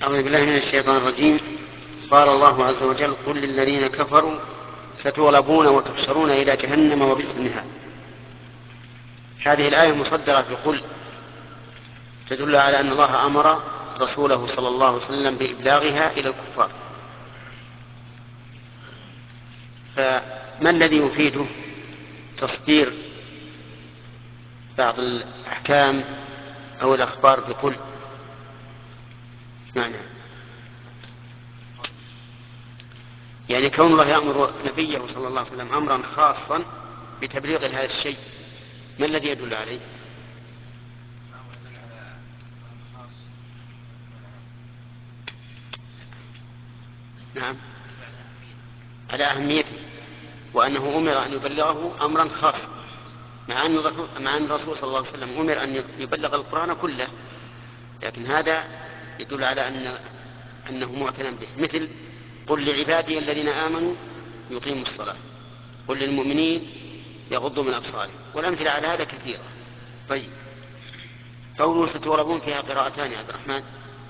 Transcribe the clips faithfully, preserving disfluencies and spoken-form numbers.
أعوذ بالله من الشيطان الرجيم. قال الله عز وجل: قل للذين كفروا ستغلبون وتحشرون إلى جهنم وبئس المهاد. هذه الآية مصدرة بقل تدل على أن الله أمر رسوله صلى الله عليه وسلم بإبلاغها إلى الكفار. فما الذي يفيده تصدير بعض الأحكام أو الأخبار بقل؟ معنى يعني كون الله يأمر نبيه صلى الله عليه وسلم أمرا خاصا بتبليغ هذا الشيء، ما الذي يدل عليه؟ نعم، على أهميته، وأنه أمر أن يبلغه أمرا خاصا، مع أن الرسول صلى الله عليه وسلم أمر أن يبلغ القرآن كله، لكن هذا يدل على أن أنه معتنى به. مثل: قل لعبادي الذين آمنوا يقيموا الصلاة، قل للمؤمنين يغضوا من أبصارهم، والأمثلة على هذا كثيرة. طيب، قوله ستغلبون فيها قراءتان يا عبد الرحمن.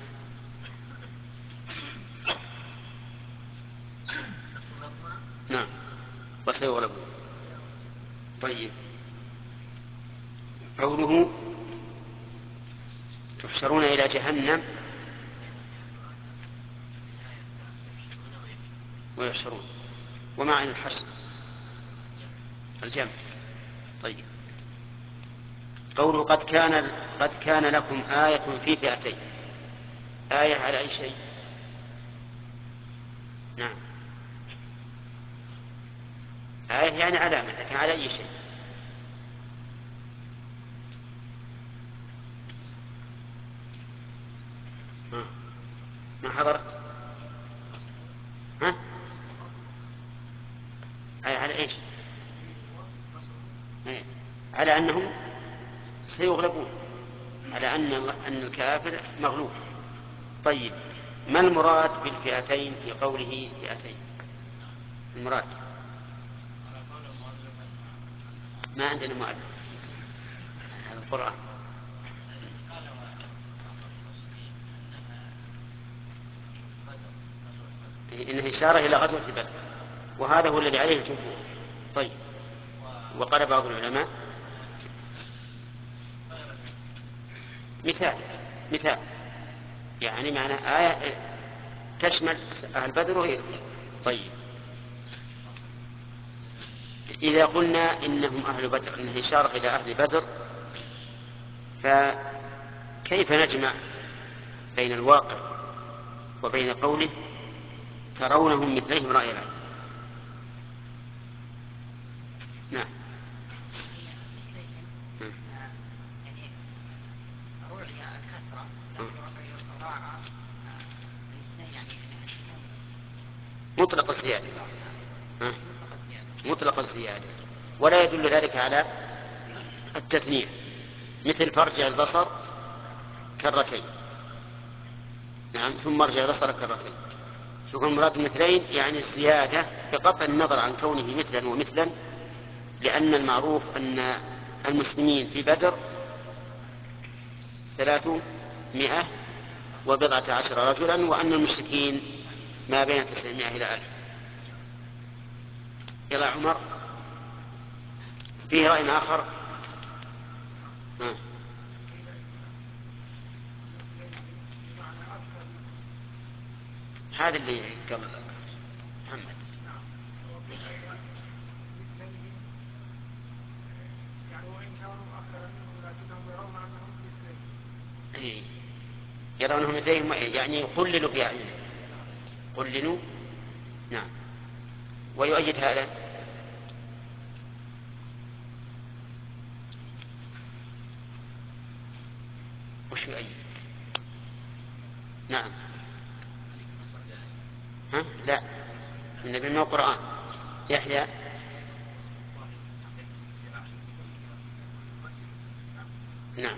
نعم، وسيغلبون. طيب، قوله تحشرون إلى جهنم ويحشرون، ومعنى الحشر الجمع. طيب، قوله قد كان قد كان لكم آية في فئتين. آية على أي شيء؟ نعم، آية يعني علامة، لكن على أي شيء؟ ها. ما حضرت؟ ها؟ آية على إيش؟ إيه؟ على أنهم سيغلبون، على أن أن الكافر مغلوب. طيب، ما المراد بالفئتين في قوله فئتين؟ المراد ما عندنا مؤلف هذا القرآن. إنه إشارة إلى غزوة بدر، وهذا هو الذي عليه الجمهور. طيب، وقال بعض العلماء مثال مثال يعني معنى آية تشمل أهل بدر وغيرهم. طيب، إذا قلنا إنهم أهل بدر، إنه إشارة إلى أهل بدر، فكيف نجمع بين الواقع وبين قوله ترونهم مثليهم رأي العين؟ نعم. مطلق الزيادة، مطلق الزيادة، ولا يدل ذلك على التثنية، مثل فارجع البصر كرتين. نعم، ثم ارجع البصر كرتين. يكون مراد مثلين يعني الزيادة بقطع النظر عن كونه مثلا ومثلا، لأن المعروف أن المسلمين في بدر ثلاثمائة وبضعة عشر رجلا، وأن المشركين ما بين تسعمائة إلى ألف. يلا عمر، فيه رأي آخر. ها. هذا اللي قبل محمد. إيه. يرونهم لديهم يعني قللوا في أعينهم، قللوا. نعم، ويؤيد هذا وش يؤيد؟ نعم. ها؟ لا، النبي من القرآن. يحيى. نعم،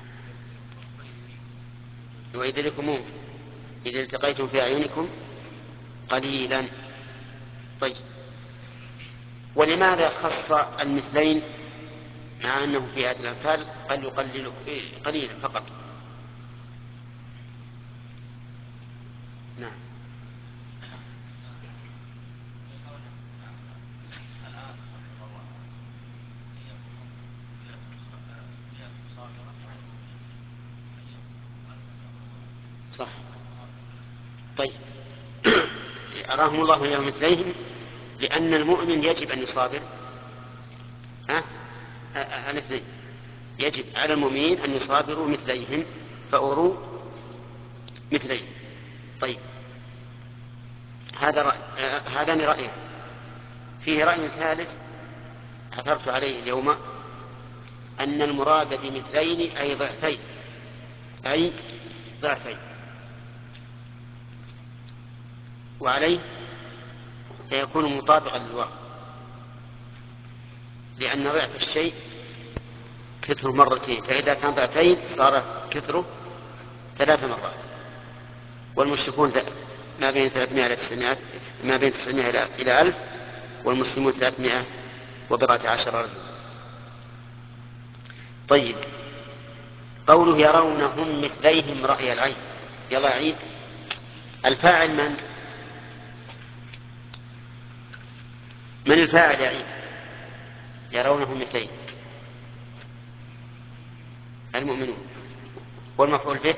وإذ لكم إذا التقيتم في أعينكم قليلا. طيب، ولماذا خص المثلين مع أنه في آية الأنفال قال يقلل قليلا فقط؟ صح. طيب أراهم الله إياهم مثليهم، لأن المؤمن يجب أن يصابر ها الاثنين، يجب على المؤمنين أن يصابروا مثليهم فأروا مثليهم. طيب هذا رأي، آه هذان رأيين. فيه رأي ثالث عثرت عليه اليوم، أن المراد بمثلين أي ضعفين، أي ضعفين، وعليه فيكون مطابقا للواقع، لأن ضعف الشيء كثره مرتين، فإذا كان ضعفين صار كثره ثلاث مرات. والمشركون ما بين ثلاثمائة إلى تسعمائة، ما بين تسعمائة إلى ألف، والمسلمون ثلاثمائة وبضعة عشر رجلا. طيب قوله يرونهم مثليهم رأي العين، يلا عيد الفاعل من؟ من الفاعل يا عيد؟ يرونهم مثليهم المؤمنون. والمفعول به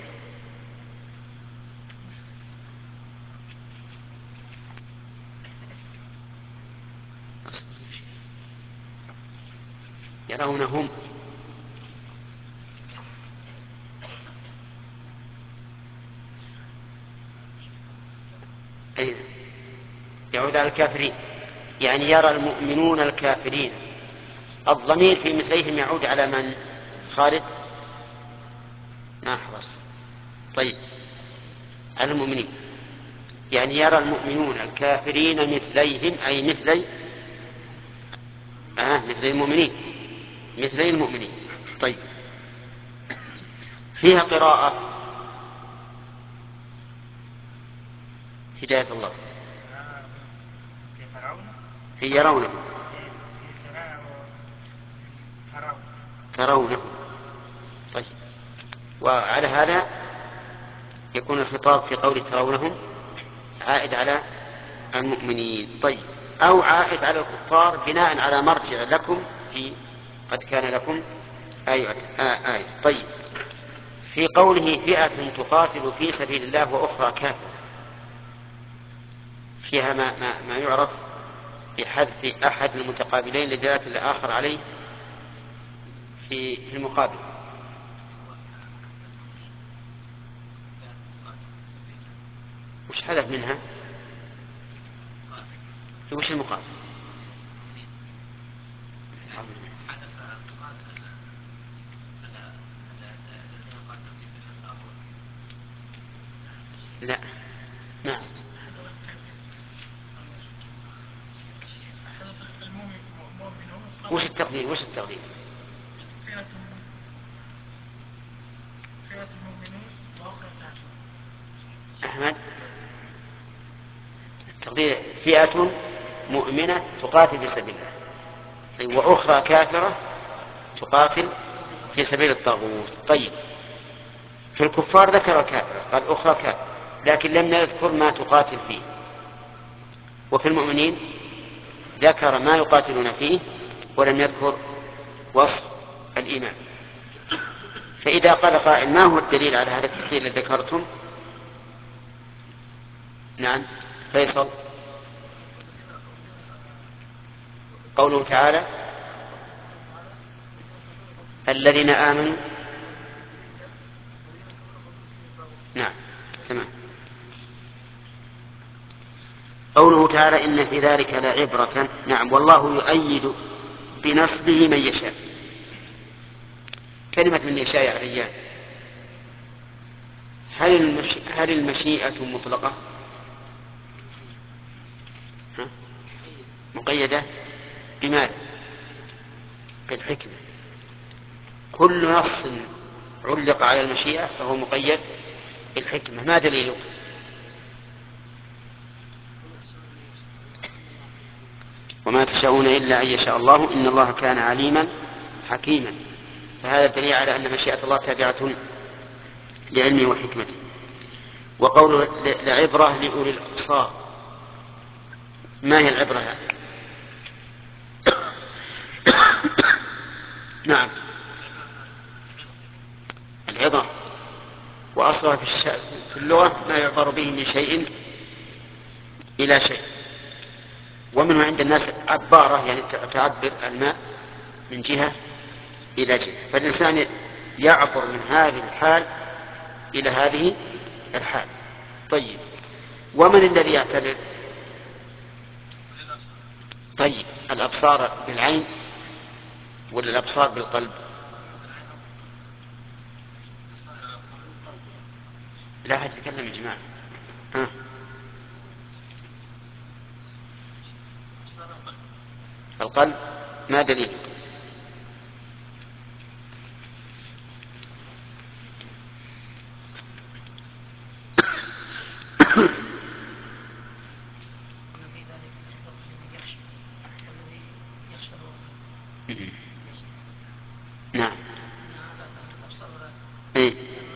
يرونهم أي يعود على الكافرين، يعني يرى المؤمنون الكافرين. الضمير في مثليهم يعود على من؟ خالد ما حضر. طيب على المؤمنين، يعني يرى المؤمنون الكافرين مثليهم أي مثلي آه مثلي المؤمنين، مثلي المؤمنين. طيب فيها قراءة هداية الله، هي يرونه ترونه. طيب وعلى هذا يكون الخطاب في قول ترونهم عائد على المؤمنين. طيب أو عائد على الكفار بناء على مرجع لكم في قد كان لكم آية. آه آية. طيب في قوله فئة تقاتل في سبيل الله وأخرى كافرة، فيها ما, ما, ما يعرف بحذف أحد المتقابلين لدلالة الآخر عليه في, في المقابل. وش حذف منها؟ وش المقابل؟ لا نعم. وش التقدير؟ وش التقدير؟ أحمد التقدير فئة مؤمنة تقاتل في سبيل الله وأخرى كافرة تقاتل في سبيل الطاغوت. طيب في الكفار ذكر الكافرة قال أخرى كافرة، لكن لم يذكر ما تقاتل فيه. وفي المؤمنين ذكر ما يقاتلون فيه ولم يذكر وصف الإيمان. فإذا قال قائل ما هو الدليل على هذا التقدير الذي ذكرتم؟ نعم فيصل. قوله تعالى الذين آمنوا. نعم تمام. قوله تعالى إن في ذلك لعبرة. نعم والله يؤيد بنصره من يشاء. كلمة من يشاء يا رجال، هل, المش... هل المشيئة مطلقة ها؟ مقيدة بماذا؟ بالحكمة. كل نص علق على المشيئة فهو مقيد بالحكمة. ما دليله؟ وما تشاءون إلا أن يشاء الله إن الله كان عليما حكيما. فهذا دليل على أن مشيئة الله تابعة لعلمه وحكمته. وقوله لعبرة لأولي الأبصار، ما هي العبرة؟ نعم العظة، وأصلها اللغة ما يعبر به من شيء إلى شيء. ومنه عند الناس عبارة، يعني تعبر الماء من جهة إلى جهة، فالإنسان يعبر من هذه الحال إلى هذه الحال. طيب، ومن الذي يعتبر؟ طيب، الأبصار بالعين ولا الأبصار بالقلب؟ لا أحد يتكلم يا جماعة. ها؟ القلب. ما دليل؟ نعم. إيه؟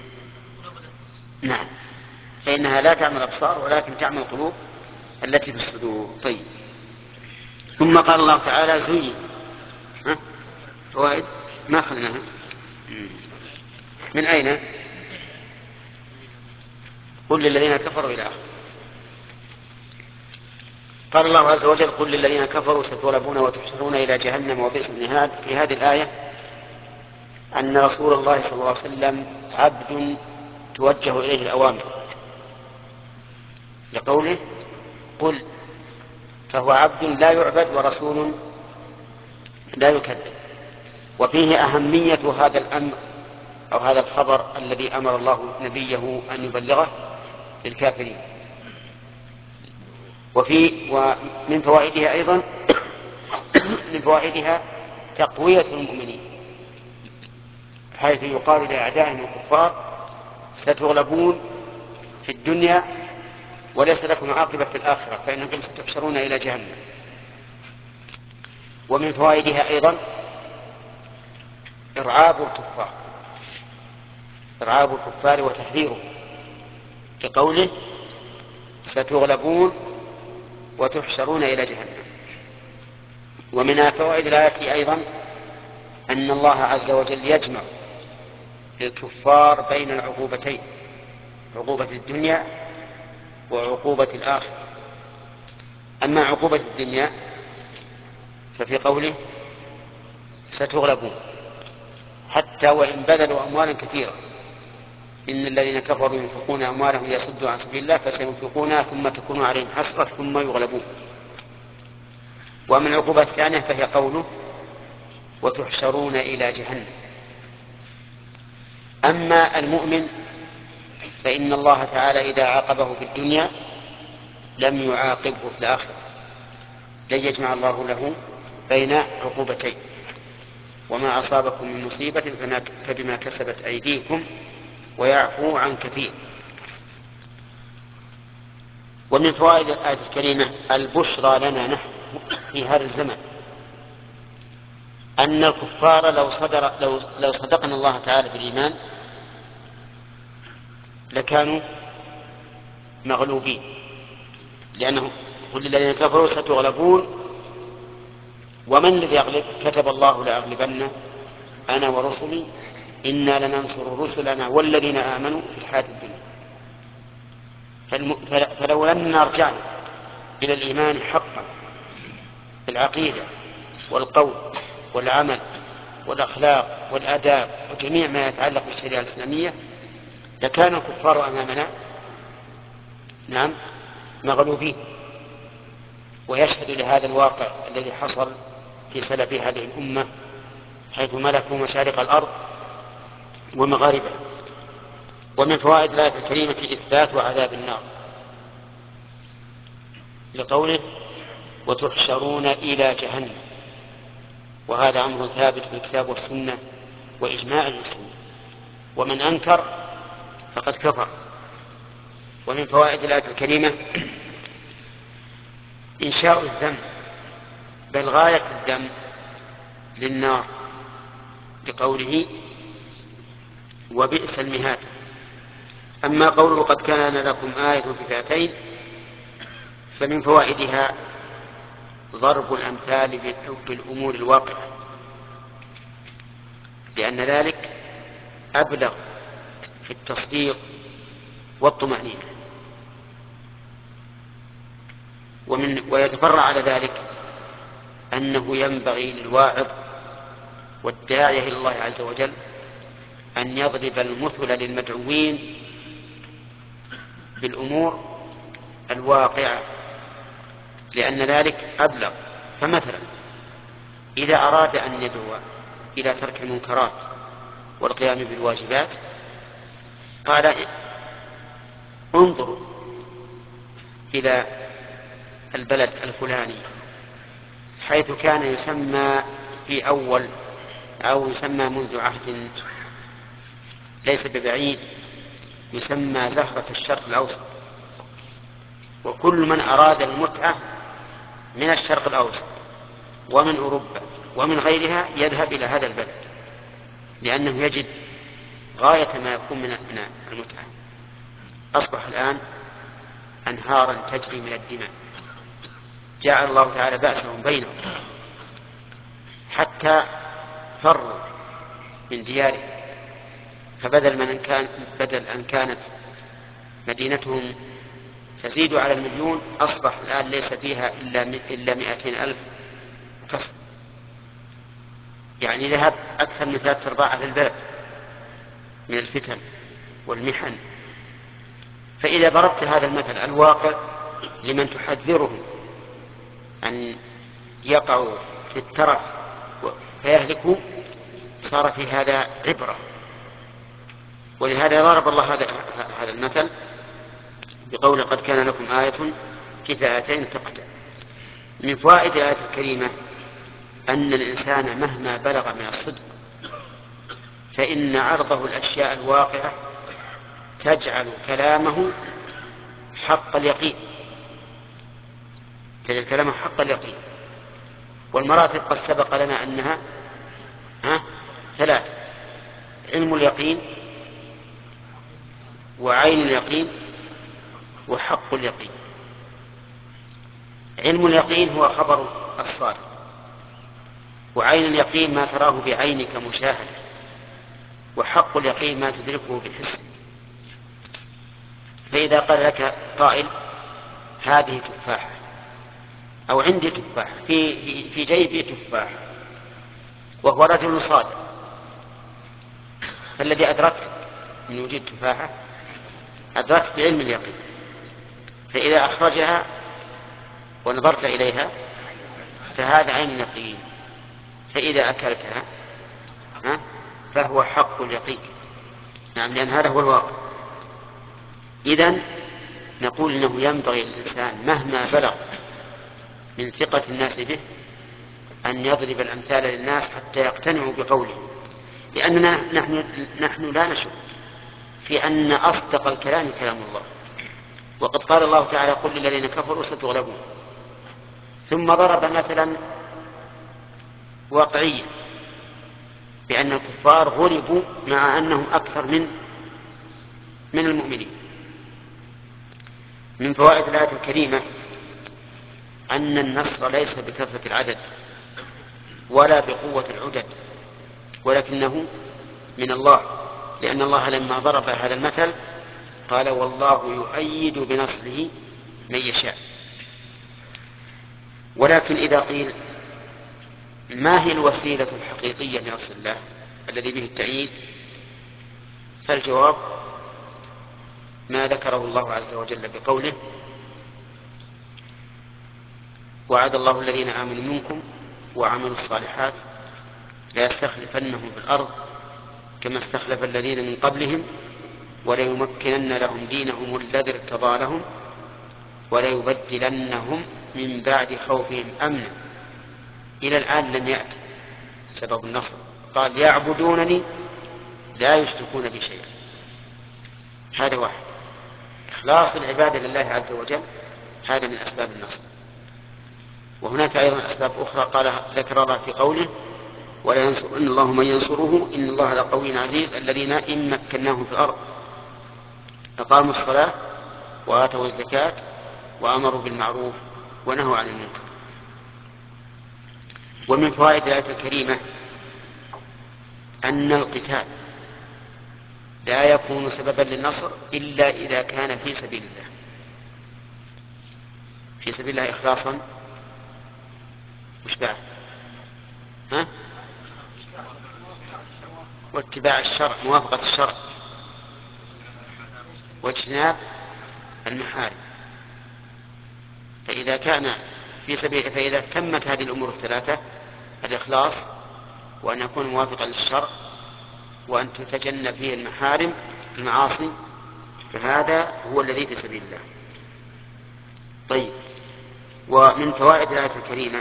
نعم، فإنها لا تعمل الأبصار ولكن تعمل القلوب التي في الصدور. طيب، ثم قال الله تعالى زين. ها؟ فوائد ما أخذناها من أين؟ قل للذين كفروا إلى آخره. قال الله عز وجل قل للذين كفروا ستغلبون وتحشرون إلى جهنم وبئس المهاد. في هذه الآية أن رسول الله صلى الله عليه وسلم عبد توجه إليه الأوامر، لقوله قل، فهو عبد لا يعبد ورسول لا يكذب. وفيه أهمية هذا الأمر أو هذا الخبر الذي أمر الله نبيه أن يبلغه للكافرين. وفي ومن فوائدها أيضا من فوائدها تقوية المؤمنين، حيث يقال لأعدائهم الكفار ستغلبون في الدنيا وليس لكم عاقبة في الآخرة فإنكم ستحشرون إلى جهنم. ومن فوائدها أيضا إرعاب الكفار إرعاب الكفار وتحذيرهم، كقوله ستغلبون وتحشرون إلى جهنم. ومن فوائد الآية أيضا أن الله عز وجل يجمع للكفار بين العقوبتين، عقوبة الدنيا وعقوبة الآخرة. أما عقوبة الدنيا ففي قوله ستغلبون، حتى وإن بذلوا أموالا كثيرة، إن الذين كفروا ينفقون أموالهم ليصدوا عن سبيل الله فسينفقونها ثم تكون عليهم حسرة ثم يغلبون. ومن العقوبة الثانية فهي قوله وتحشرون إلى جهنم. أما المؤمن فإن الله تعالى إذا عاقبه في الدنيا لم يعاقبه في الآخرة، لن يجمع الله له بين عقوبتين. وما أصابكم من مصيبة فبما كسبت أيديكم ويعفو عن كثير. ومن فوائد الآية الكريمة البشرى لنا نحن في هذا الزمن، أن الكفار لو, صدر لو, لو صدقنا الله تعالى بالإيمان لكانوا مغلوبين، لأنه قل للذين كفروا ستغلبون ومن الذي يغلب؟ كتب الله لأغلبن أنا ورسلي إنا لننصر رسلنا والذين آمنوا في الحياة الدنيا. فلو أننا رجعنا إلى الإيمان حقا بالعقيدة والقول والعمل والأخلاق والآداب وجميع ما يتعلق بالشريعة الإسلامية لكان الكفار أمامنا نعم مغلوبين. ويشهد لهذا الواقع الذي حصل في سلف هذه الأمة، حيث ملكوا مشارق الأرض ومغاربها. ومن فوائد الآية الكريمة إثبات عذاب النار، لقوله وتحشرون إلى جهنم، وهذا أمر ثابت في الكتاب والسنة وإجماع المسلمين، ومن أنكر فقد كفر. ومن فوائد الآية الكريمة إنشاء الذم، بل غاية الذم للنار، لقوله وبئس المهاد. أما قوله قد كان لكم آية في فئتين فمن فوائدها ضرب الأمثال بالأمور الواقعة، لأن ذلك أبلغ في التصديق والطمأنينة. ومن ويتفرع على ذلك أنه ينبغي للواعظ والداعية إلى الله عز وجل أن يضرب المثل للمدعوين بالأمور الواقعة، لأن ذلك أبلغ. فمثلا إذا أراد أن يدعو إلى ترك المنكرات والقيام بالواجبات قال انظروا إلى البلد الفلاني حيث كان يسمى في أول أو يسمى منذ عهد ليس ببعيد يسمى زهرة الشرق الأوسط، وكل من أراد المتعة من الشرق الأوسط ومن أوروبا ومن غيرها يذهب إلى هذا البلد، لأنه يجد غاية ما يكون من المتعة. أصبح الآن أنهارا تجري من الدماء، جعل الله تعالى بأسهم بينهم حتى فروا من ديارهم، فبدل من أن كان بدل أن كانت مدينتهم تزيد على المليون أصبح الآن ليس فيها إلا إلا مئتين ألف كسر، يعني ذهب أكثر من ثلاثة أرباع أهل البلد من الفتن والمحن. فإذا ضربت هذا المثل الواقع لمن تحذرهم أن يقعوا في الترف فيهلكوا صار في هذا عبرة. ولهذا ضرب الله هذا هذا المثل بقول قد كان لكم آية في فئتين تقتل. من فوائد الآية الكريمة أن الإنسان مهما بلغ من الصدق فإن عرضه الأشياء الواقعة تجعل كلامه حق اليقين، تجعل كلامه حق اليقين. والمراتب قد سبق لنا أنها ها ثلاثة: علم اليقين وعين اليقين وحق اليقين. علم اليقين هو خبر الصادق، وعين اليقين ما تراه بعينك مشاهدة، وحق اليقين ما تدركه بحسك. فإذا قال لك قائل هذه تفاحة أو عندي تفاحة في, في, في جيبي تفاحة وهو رجل صادق، فالذي أدركت من وجود تفاحة أدركت بعلم اليقين، فإذا أخرجها ونظرت إليها فهذا عين اليقين، فإذا أكلتها فهو حق اليقين. نعم، لأن هذا هو الواقع. إذن نقول إنه ينبغي للإنسان مهما بلغ من ثقة الناس به أن يضرب الأمثال للناس حتى يقتنعوا بقوله، لأننا نحن, نحن لا نشك في أن أصدق الكلام كلام الله، وقد قال الله تعالى قل للذين كفروا ستغلبون. ثم ضرب مثلا واقعيا بأن الكفار غلبوا مع أنهم أكثر من من المؤمنين. من فوائد الآية الكريمة أن النصر ليس بكثرة العدد ولا بقوة العدد، ولكنه من الله، لأن الله لما ضرب هذا المثل قال والله يؤيد بنصره من يشاء. ولكن إذا قيل ما هي الوسيلة الحقيقية لنصر الله الذي به التأييد، فالجواب ما ذكره الله عز وجل بقوله وعد الله الذين آمنوا منكم وعملوا الصالحات ليستخلفنهم في الأرض كما استخلف الذين من قبلهم وليمكنن لهم دينهم الذي ارتضى لهم وليبدلنهم من بعد خوفهم أمنا. إلى الآن لم يأتي سبب النصر، قال يعبدونني لا يشركون بي شيئا. هذا واحد، إخلاص العبادة لله عز وجل، هذا من أسباب النصر. وهناك أيضا أسباب أخرى قال ذكر الله في قوله ولا ينصر إن الله من ينصره إن الله لقوي عزيز الذين إن مكناهم في الأرض أقاموا الصلاة وآتوا الزكاة وأمروا بالمعروف ونهوا عن المنكر. ومن فوائد الآية الكريمة أن القتال لا يكون سببا للنصر إلا إذا كان في سبيل الله، في سبيل الله إخلاصا. وش بعد؟ ها؟ واتباع الشرع، موافقة الشرع، واجتناب المحارم. فإذا كان في سبيل فإذا تمت هذه الأمور الثلاثة، الإخلاص وأن يكون موافقا للشرع وأن تتجنب فيه المحارم المعاصي، فهذا هو الذي في سبيل الله. طيب، ومن فوائد الآية الكريمة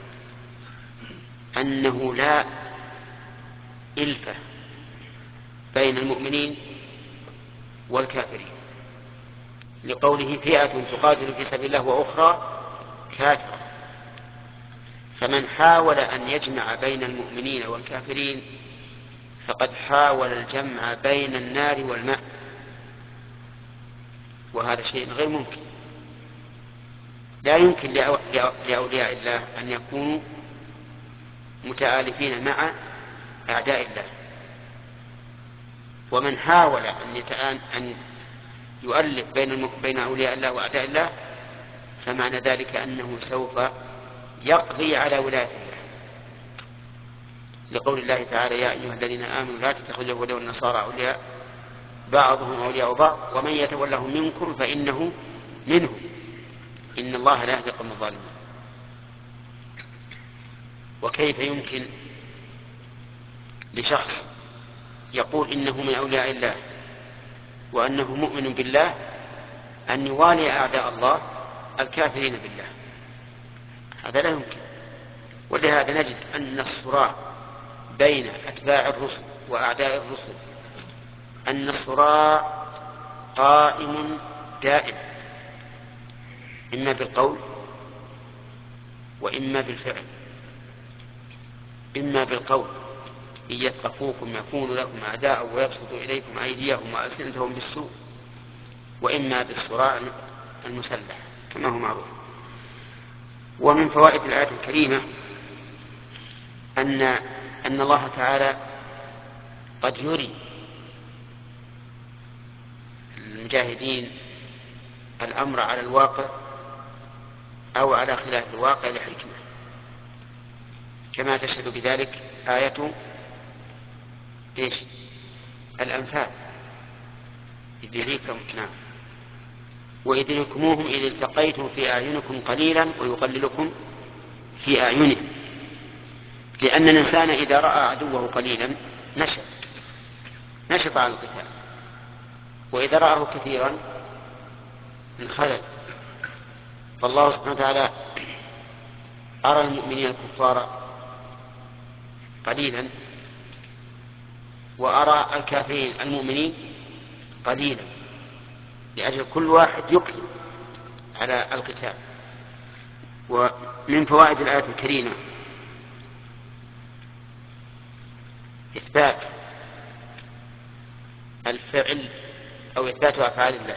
أنه لا إلفة بين المؤمنين والكافرين، لقوله فئة تقاتل في سبيل الله وأخرى كافرة. فمن حاول أن يجمع بين المؤمنين والكافرين فقد حاول الجمع بين النار والماء، وهذا شيء غير ممكن. لا يمكن لأولياء الله أن يكونوا متآلفين مع أعداء الله. ومن حاول أن يؤلف بين أولياء الله وأعداء الله فمعنى ذلك أنه سوف يقضي على ولاية الله، لقول الله تعالى يا أيها الذين آمنوا لا تتخذوا اليهود والنصارى أولياء بعضهم أولياء بعض ومن يتولهم منكم فإنه منهم إن الله لا يهدي القوم الظالمين. وكيف يمكن لشخص يقول إنه من أولياء الله وأنه مؤمن بالله أن يوالي أعداء الله الكافرين بالله؟ هذا لا يمكن. ولهذا نجد أن الصراع بين أتباع الرسل وأعداء الرسل أن الصراع قائم دائم، إما بالقول وإما بالفعل. إما بالقول إن يثقفوكم يكونوا لكم أعداء ويبسطوا إليكم أيديهم وألسنتهم بالسوء، وإما بالصراع المسلح كما هو معروف. ومن فوائد الآية الكريمة أن أن الله تعالى قد يري المجاهدين الأمر على الواقع أو على خلاف الواقع لحكمة، كما تشهد بذلك آية إيش؟ الأنفال إذ يريكم نعم وإذ يريكموهم إذ التقيتم في أعينكم قليلا ويقللكم في أعينهم. لأن الإنسان إذا رأى عدوه قليلا نشط نشط على القتال، وإذا رآه كثيرا انخلل. فالله سبحانه وتعالى أرى المؤمنين الكفار قليلا وأرى الكافرين المؤمنين قليلا، لأجل كل واحد يقدم على القتال. ومن فوائد الآية الكريمة إثبات الفعل أو إثبات أفعال الله،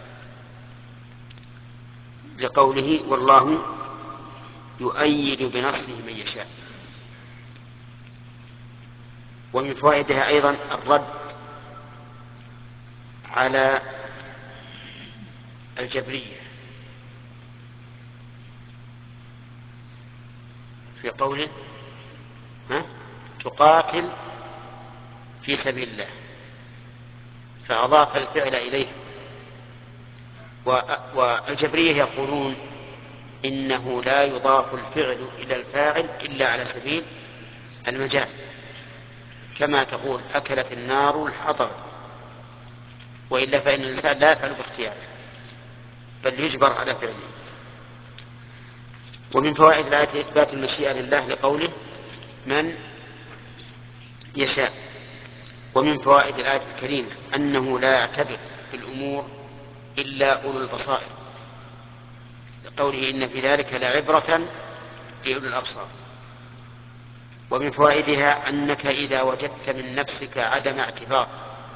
لقوله والله يؤيد بنصره من يشاء. ومن فوائدها أيضا الرد على الجبرية في قوله ها؟ تقاتل في سبيل الله، فأضاف الفعل إليه. والجبرية يقولون إنه لا يضاف الفعل إلى الفاعل إلا على سبيل المجاز، كما تقول أكلت النار الحطب، وإلا فإن الإنسان لا يفعل باختياره بل يجبر على فعله. ومن فوائد الآية إثبات المشيئة لله لقوله من يشاء. ومن فوائد الآية الكريمة أنه لا يعتبر بالأمور إلا أولو البصائر، لقوله إن في ذلك لعبرة لأولي الأبصار. ومن فوائدها أنك إذا وجدت من نفسك عدم اعتبار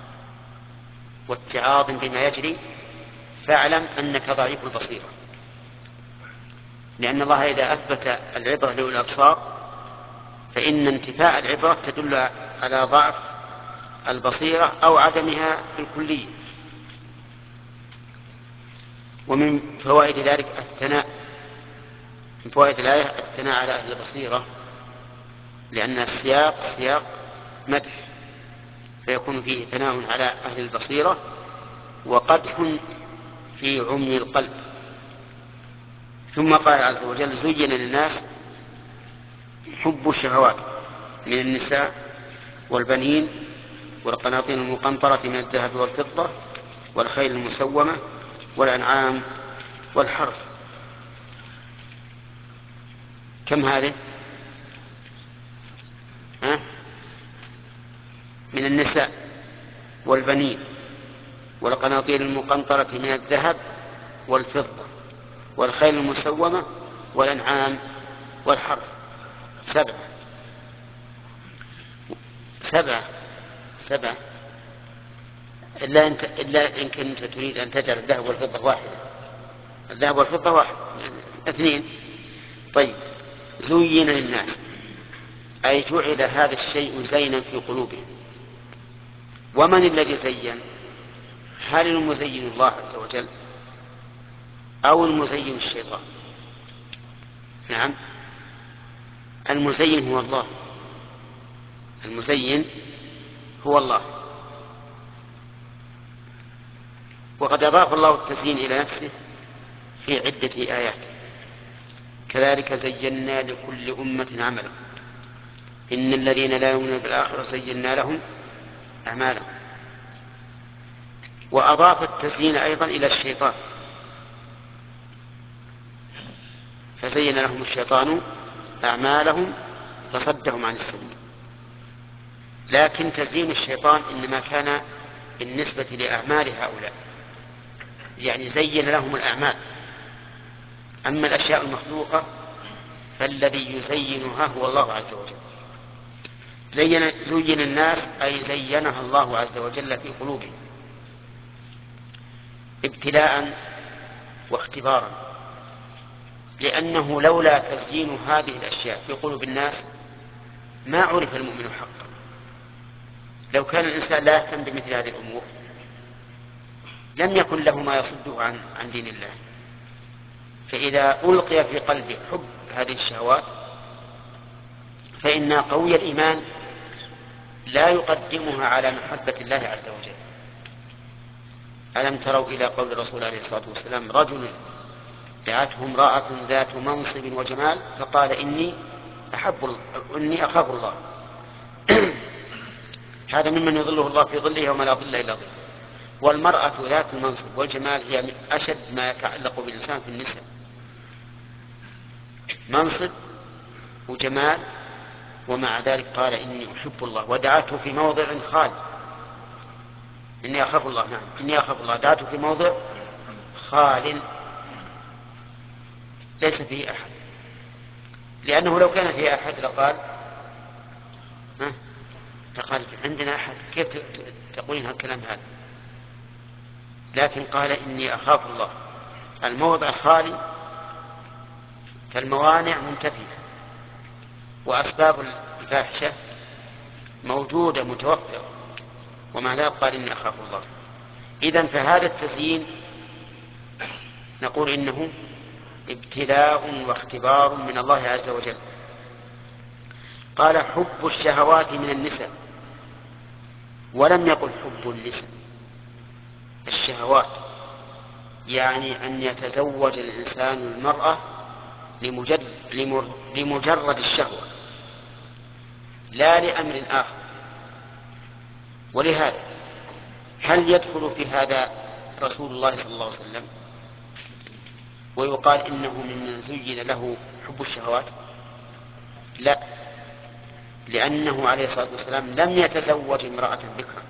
واتعاظ بما يجري فاعلم أنك ضعيف البصيرة، لأن الله إذا أثبت العبرة لأولي الأبصار فإن انتفاء العبرة تدل على ضعف البصيرة أو عدمها بالكلية. ومن فوائد ذلك الثناء، من فوائد الآية الثناء على أهل البصيرة، لأن السياق سياق مدح، فيكون فيه ثناء على أهل البصيرة وقدح في عمي القلب. ثم قال عز وجل: زين للناس حب الشهوات من النساء والبنين والقناطير المقنطرة من الذهب والفضة والخيل المسومة والأنعام والحرث. كم هذه؟ ها؟ من النساء والبنين والقناطير المقنطرة من الذهب والفضة والخيل المسومة والأنعام والحرث. سبعة سبعة سبعة إلا إن إلا إن كنت تريد أن تجعل الذهب والفضة واحدة. الذهب والفضة واحد، اثنين. طيب، زين للناس أي جعل هذا الشيء زينا في قلوبهم. ومن الذي زين؟ هل المزين الله عز وجل أو المزين الشيطان؟ نعم، المزين هو الله، المزين هو الله. وقد أضاف الله التزيين إلى نفسه في عدة آيات: كذلك زينا لكل أمة عملهم إن الذين لا يؤمنون بالآخرة زينا لهم أعمالهم. وأضاف التزيين أيضا إلى الشيطان، فزين لهم الشيطان أعمالهم فصدهم عن السبيل. لكن تزيين الشيطان إنما كان بالنسبة لأعمال هؤلاء، يعني زين لهم الأعمال. أما الأشياء المخلوقة فالذي يزينها هو الله عز وجل. زين, زين الناس أي زينها الله عز وجل في قلوبهم ابتلاء واختبارا، لأنه لولا تزيين هذه الأشياء في قلوب الناس ما عرف المؤمن حقا. لو كان الإنسان لا يهتم بمثل هذه الأمور لم يكن له ما يصده عن, عن دين الله. فإذا ألقي في قلبه حب هذه الشهوات فإن قوي الإيمان لا يقدمها على محبة الله عز وجل. ألم تروا إلى قول الرسول عليه الصلاة والسلام: رجل دعته امرأة ذات منصب وجمال فقال إني أحب إني أخاف الله. هذا ممن يظله الله في ظله يوم لا ظل إلا ظله. والمرأة ذات المنصب والجمال هي من أشد ما يتعلق بالإنسان في النساء، منصب وجمال، ومع ذلك قال إني أحب الله. ودعته في موضع خال، إني أخاف الله، نعم إني أخاف الله، دعته في موضع خال ليس فيه أحد، لأنه لو كان فيه أحد لقال ها لقال عندنا أحد، كيف تقولين هالكلام هذا؟ لكن قال إني أخاف الله. الموضع خالي فالموانع منتفية وأسباب الفاحشة موجودة متوفرة، ومع ذلك قال إني أخاف الله. إذن فهذا التزيين نقول إنه ابتلاء واختبار من الله عز وجل. قال حب الشهوات من النساء، ولم يقل حب النساء. الشهوات يعني أن يتزوج الإنسان المرأة لمجرد, لمجرد الشهوة لا لأمر آخر. ولهذا هل يدخل في هذا رسول الله صلى الله عليه وسلم ويقال إنه ممن زين له حب الشهوات؟ لا، لأنه عليه الصلاة والسلام لم يتزوج امرأة بكرا،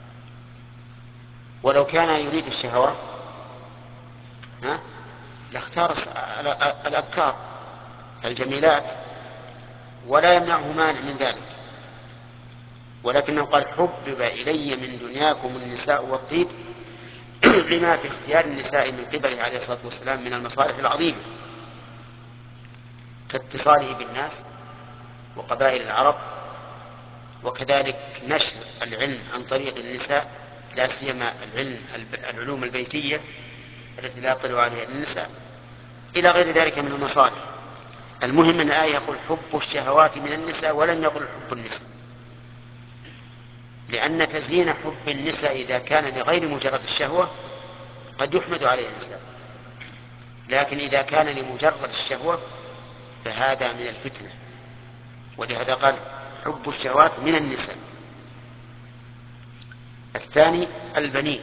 ولو كان يريد الشهوات ها لاختار الأبكار الجميلات ولا يمنعه مانع من ذلك، ولكنه قال حبب إلي من دنياكم النساء والطيب لما في اختيار النساء من قبله عليه الصلاة والسلام من المصالح العظيمة كاتصاله بالناس وقبائل العرب وكذلك نشر العلم عن طريق النساء، لا سيما العلم العلوم البيتية التي لا يطلع عليها النساء، إلى غير ذلك من المصالح. المهم أن الآية يقول حب الشهوات من النساء ولم يقل حب النساء، لأن تزيين حب النساء إذا كان لغير مجرد الشهوة قد يحمد عليه النساء، لكن إذا كان لمجرد الشهوة فهذا من الفتنة، ولهذا قال حب الشهوات من النساء. الثاني البنين،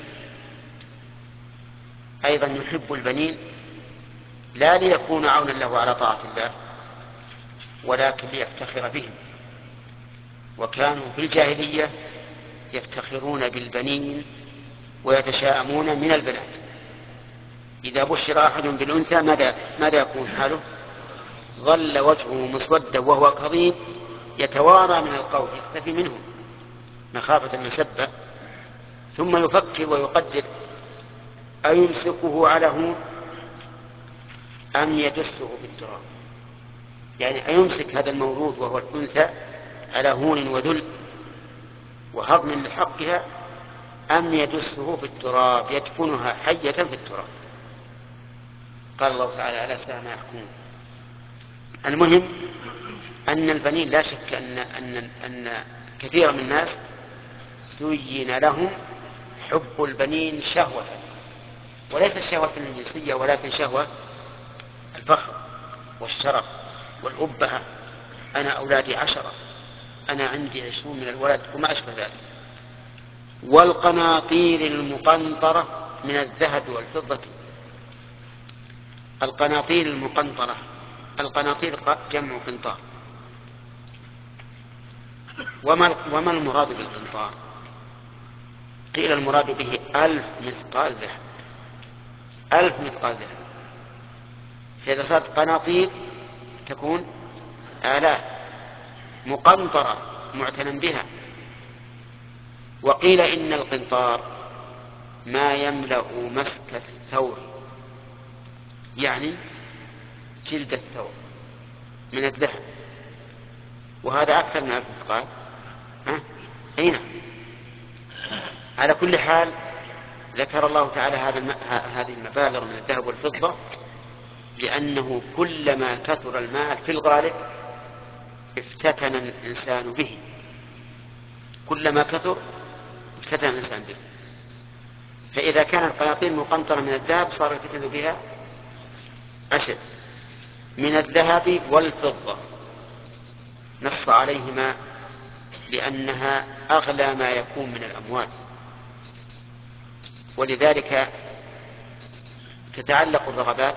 أيضا يحب البنين لا ليكون عونا له على طاعة الله ولكن ليفتخر بهم، وكانوا في الجاهلية يفتخرون بالبنين ويتشاءمون من البنات. إذا بشر أحد بالأنثى ماذا ماذا يكون حاله؟ ظل وجهه مسودا وهو كظيم يتوارى من القول يختفي منهم مخافة المسبة، ثم يفكر ويقدر أيمسكه على هون أم يدسه في التراب، يعني أيمسك هذا المولود وهو الأنثى على هون وذل وهضم لحقها أم يدسه في التراب يدفنها حية في التراب. قال الله تعالى ألا ساء ما يحكمون. المهم أن البنين لا شك أن, أن, أن كثير من الناس زين لهم حب البنين شهوة، وليس الشهوة الجنسية ولكن شهوة الفخر والشرف والأبهة، أنا أولادي عشرة، أنا عندي عشرون من الولد وما أشبه ذلك. والقناطير المقنطرة من الذهب والفضة. القناطير المقنطرة، القناطير جمع قنطار. وما, وما المراد بالقنطار؟ قيل المراد به ألف مثقال ذهب، ألف مثقال ذهب، فإذا صارت قناطير تكون آلاف مقنطرة معتنى بها. وقيل إن القنطار ما يملأ مسك الثور، يعني جلد الثور من الذهب، وهذا أكثر من ألف مثقال. ها؟ أين؟ على كل حال ذكر الله تعالى هذا هذه المبالغ من الذهب والفضة لأنه كلما كثر المال في الغالب افتتن الإنسان به، كلما كثر افتتن الإنسان به. فإذا كانت قناطير مقنطرة من الذهب صار الفتن بها أشد. من الذهب والفضة نص عليهما لأنها أغلى ما يكون من الأموال، ولذلك تتعلق الرغبات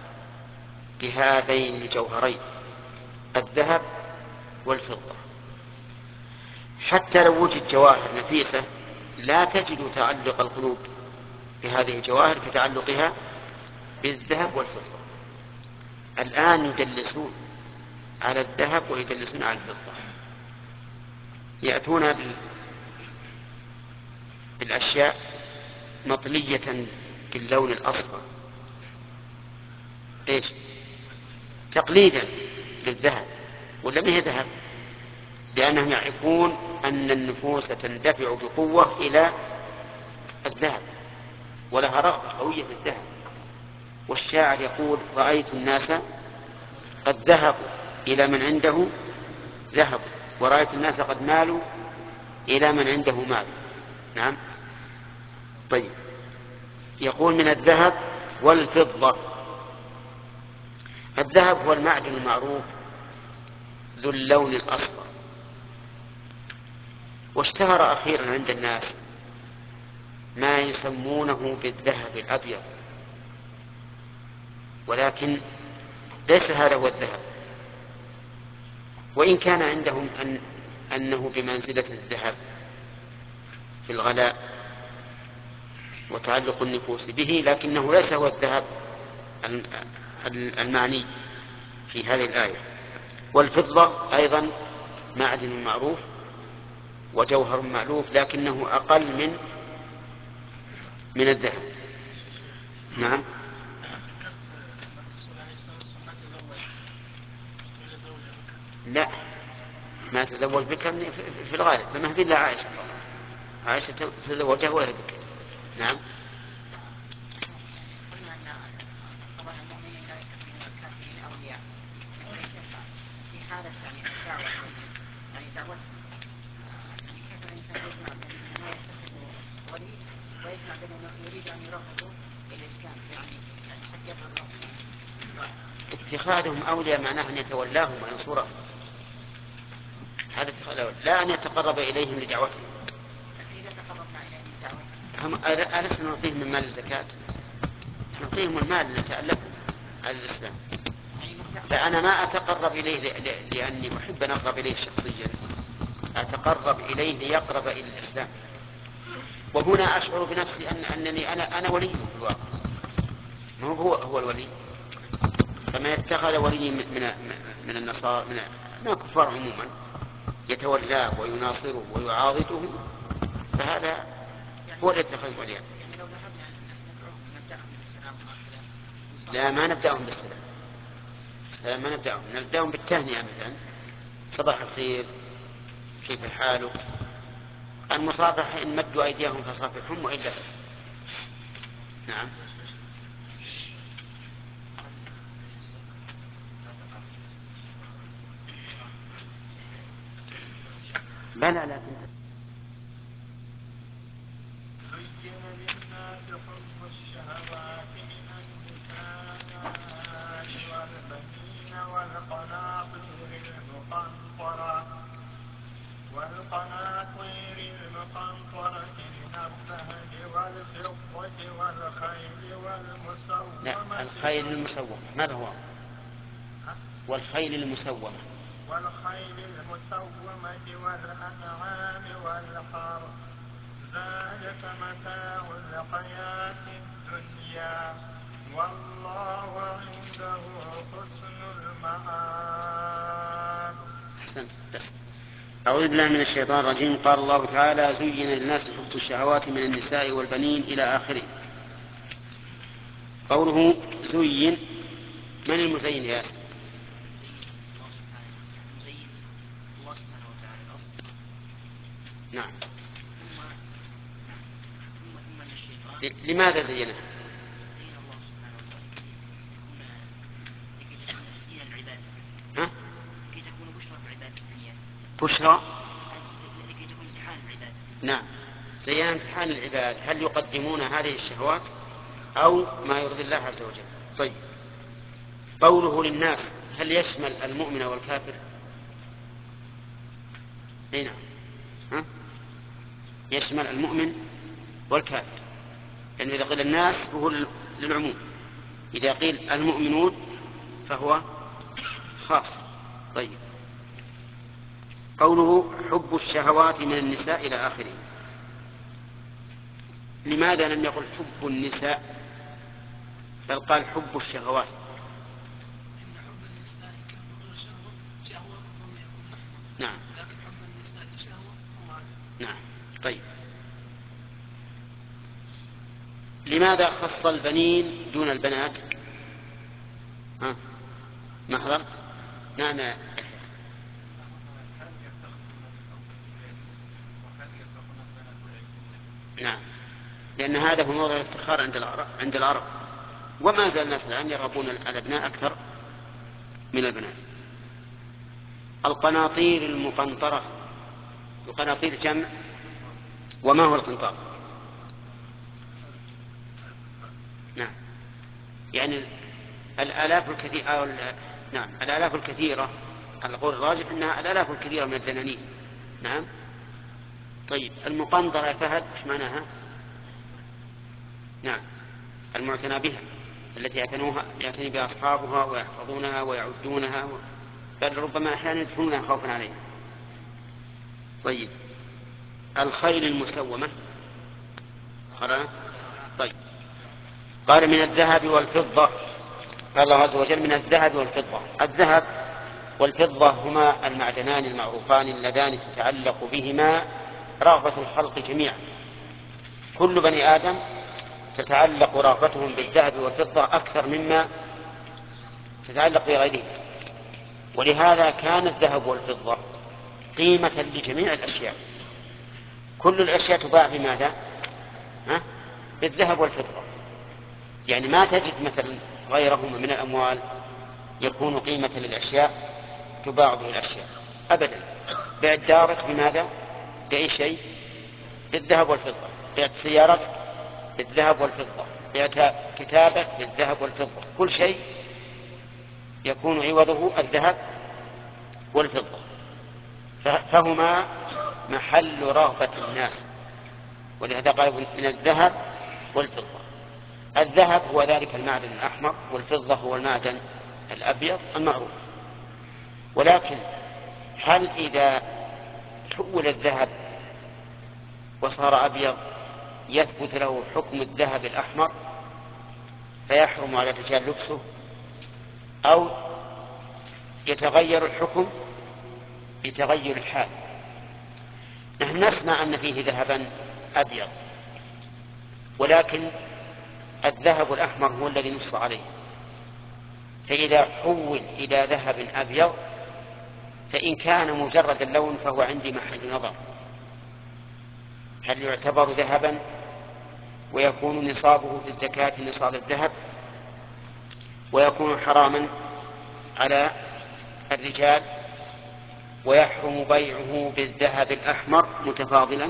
بهذين الجوهرين الذهب والفضة. حتى لو وجد جواهر نفيسة لا تجد تعلق القلوب بهذه الجواهر كتعلقها بالذهب والفضة. الآن يجلسون على الذهب ويجلسون على الفضة، يأتون بالأشياء مطلية باللون الأصفر إيش؟ تقليدا للذهب، ولا ما هي ذهب، لأنهم يعرفون أن النفوس تندفع بقوة إلى الذهب ولها رغبة قوية في الذهب. والشاعر يقول رأيت الناس قد ذهبوا إلى من عنده ذهب، ورأيت الناس قد مالوا إلى من عنده مال. نعم. طيب، يقول من الذهب والفضة. الذهب هو المعدن المعروف ذو اللون الأصفر، واشتهر أخيرا عند الناس ما يسمونه بالذهب الأبيض، ولكن ليس هذا هو الذهب، وإن كان عندهم أن أنه بمنزلة الذهب في الغلاء وتعلق النفوس به، لكنه ليس هو الذهب المعني في هذه الآية. والفضة أيضا معدن معروف وجوهر مألوف، لكنه أقل من من الذهب. نعم. لا، ما تزوج بك في الغالب فما في إلا عائشة عائشة تزوجها وهي بك. نعم. في حالة يعني الدعوة يعني دعوتهم يعني كيف الإنسان يجمع بين ما يتخذ ولي ويجمع بين أنه يريد أن يرغبوا الإسلام يعني يعني حتى يفهم الله. اتخاذهم أولياء معناه أن يتولاهم وينصرهم. هذا لا أن يتقرب إليهم لدعوتهم. إذا تقربنا إليهم لدعوتهم ألسنا نعطيهم من مال الزكاة؟ نعطيهم المال نتألفهم على الإسلام. فأنا ما أتقرب إليه لأني أحب أن أقرب إليه شخصيا، أتقرب إليه ليقرب إلى الإسلام. وهنا أشعر بنفسي أن أنني أنا أنا ولي في الواقع، ما هو هو الولي. فمن اتخذ ولي من من النصارى من من الكفار عموما يتولاه ويناصره ويعاضده فهذا هو الذي اتخذ وليا. لا ما نبدأهم بالسلام، لا ما نبدأهم نبدأهم بالتهنئة مثلا صباح الخير كيف حالك. المصافحة إن مدوا أيديهم فصافحهم وإلا. نعم. لا لا لا زين للناس حب الشهوات من النساء والبنين والقناطير المقنطرة والقناطير المقنطرة من الذهب والفضة والخيل والمسومة. لا الخيل المسومة ماذا هو؟ والخيل المسومة والخيل المسومة والأنعام والحرث ذلك متاع الحياة الدنيا والله عنده حسن المآب. أحسنت. بس أعوذ بالله من الشيطان الرجيم. قال الله تعالى زين للناس حب الشهوات من النساء والبنين إلى آخره. قوله زين من المزين يا أسف؟ نعم. لماذا زينه؟ ها؟ بشرى. نعم زين امتحان العباد هل يقدمون هذه الشهوات أو ما يرضي الله عز وجل. طيب قوله للناس هل يشمل المؤمن والكافر؟ اي نعم ها؟ يشمل المؤمن والكافر لأنه إذا قيل الناس فهو للعموم، إذا قيل المؤمنون فهو خاص. طيب قوله حب الشهوات من النساء إلى آخره. لماذا لم يقل حب النساء بل قال حب الشهوات؟ نعم. نعم. طيب لماذا خص البنين دون البنات؟ ها ما حضرت؟ نعم. نعم لأن هذا هو موضع الافتخار عند العرب عند العرب وما زال الناس الآن يرغبون الأبناء أكثر من البنات. القناطير المقنطرة. القناطير جمع. وما هو القنطار؟ نعم يعني الآلاف الكثيرة. نعم الآلاف الكثيرة. القول الراجح أنها الآلاف الكثيرة من الدنانير. نعم. طيب المقنطرة يا فهد ايش معناها؟ نعم المعتنى بها التي يعتنوها يعتني بها أصحابها ويحفظونها ويعدونها بل ربما أحيانا يدفنونها خوفا عليها. طيب الخيل المسومة قرأ. طيب قال من الذهب والفضة. قال الله عز وجل من الذهب والفضة. الذهب والفضة هما المعدنان المعروفان اللذان تتعلق بهما رغبة الخلق جميعا. كل بني آدم تتعلق رغبتهم بالذهب والفضة أكثر مما تتعلق بغيرهم. ولهذا كان الذهب والفضة قيمة لجميع الأشياء. كل الأشياء تباع بماذا؟ ها؟ بالذهب والفضة. يعني ما تجد مثلا غيرهما من الأموال يكون قيمة للأشياء تباع به الأشياء أبدا. بعت دارك بماذا؟ بأي شيء؟ بالذهب والفضة. بعت سيارة بالذهب والفضة. بعت كتابة بالذهب والفضة. كل شيء يكون عوضه الذهب والفضة، فهما محل رغبة الناس، ولهذا قال من الذهب والفضة. الذهب هو ذلك المعدن الأحمر، والفضة هو المعدن الأبيض المعروف. ولكن هل إذا حول الذهب وصار أبيض يثبت له حكم الذهب الأحمر فيحرم على الرجال لبسه، أو يتغير الحكم بتغير الحال؟ نحن نسمع أن فيه ذهبا أبيض، ولكن الذهب الأحمر هو الذي نص عليه، فإذا حول إلى ذهب أبيض فإن كان مجرد اللون فهو عندي محل نظر، هل يعتبر ذهبا ويكون نصابه في الزكاة نصاب الذهب ويكون حراما على الرجال ويحرم بيعه بالذهب الأحمر متفاضلا،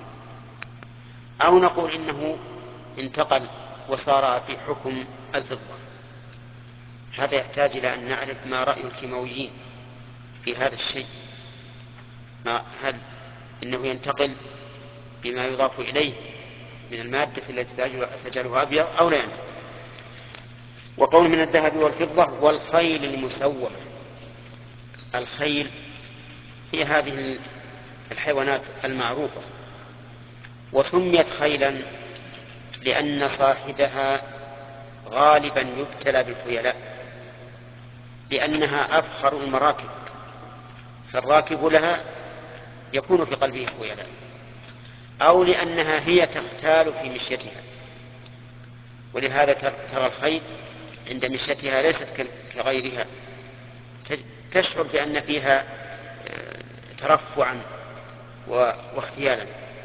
أو نقول إنه انتقل وصار في حكم الفضة؟ هذا يحتاج إلى أن نعرف ما رأي الكيماويين في هذا الشيء. ما هل إنه ينتقل بما يضاف إليه من المادة التي تجعلها أبيض أو لا ينتقل؟ وقول من الذهب والفضة والخيل المسومة. الخيل هي هذه الحيوانات المعروفة، وسميت خيلا لأن صاحبها غالبا يبتلى بالخيلاء، لأنها أفخر المراكب، فالراكب لها يكون في قلبه خيلاء، أو لأنها هي تختال في مشيتها، ولهذا ترى الخيل عند مشيتها ليست كغيرها، تشعر بأن فيها ترفعا واختيالا.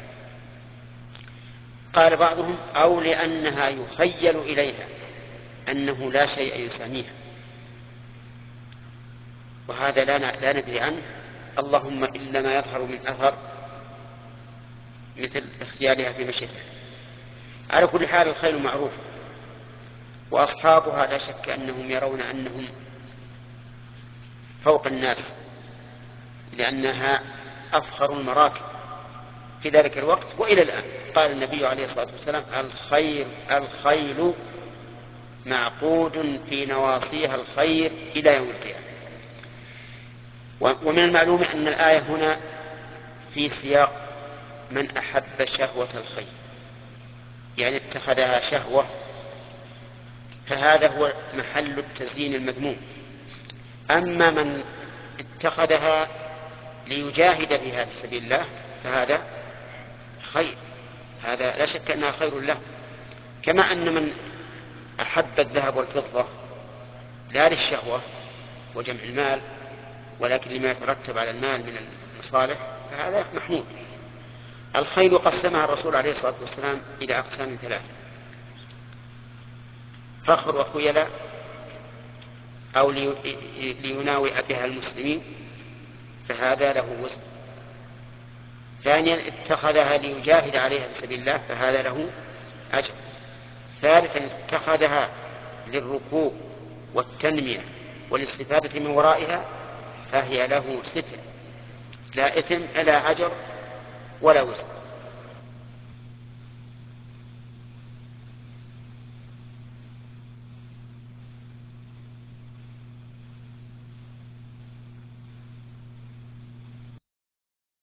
قال بعضهم أو لأنها يخيل إليها أنه لا شيء يساميها، وهذا لا ندري عنه، اللهم إلا ما يظهر من أثر مثل اختيالها في مشيتها. على كل حال الخيل معروفة، وأصحابها لا شك أنهم يرون أنهم فوق الناس، لأنها أفخر المراكب في ذلك الوقت وإلى الآن. قال النبي عليه الصلاة والسلام الخير الخيل معقود في نواصيها الخير إلى يوم القيامة. ومن المعلوم أن الآية هنا في سياق من أحب شهوة الخيل، يعني اتخذها شهوة، فهذا هو محل التزيين المذموم. أما من اتخذها ليجاهد بها في سبيل الله فهذا خير، هذا لا شك أنها خير له. كما أن من أحب الذهب والفضة لا للشهوة وجمع المال ولكن لما يترتب على المال من المصالح فهذا محمود. الخيل قسمها الرسول عليه الصلاة والسلام إلى أقسام ثلاثة: فخر وخيلاء، أو ليناوئ بها المسلمين فهذا له وزن. ثانيا اتخذها ليجاهد عليها في سبيل الله فهذا له أجر. ثالثا اتخذها للركوب والتنمية والاستفادة من ورائها فهي له ستر، لا إثم لا أجر ولا وزن.